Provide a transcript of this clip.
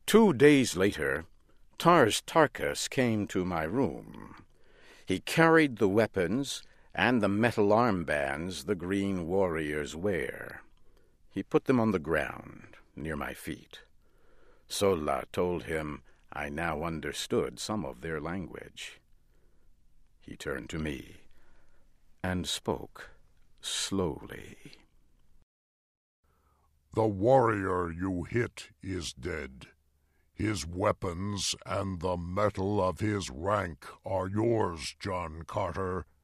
2 days later, Tars Tarkas came to my room. He carried the weapons and the metal armbands the green warriors wear. He put them on the ground near my feet. Sola told him I now understood some of their language. He turned to me and spoke slowly. The warrior you hit is dead. His weapons and the metal of his rank are yours, John Carter.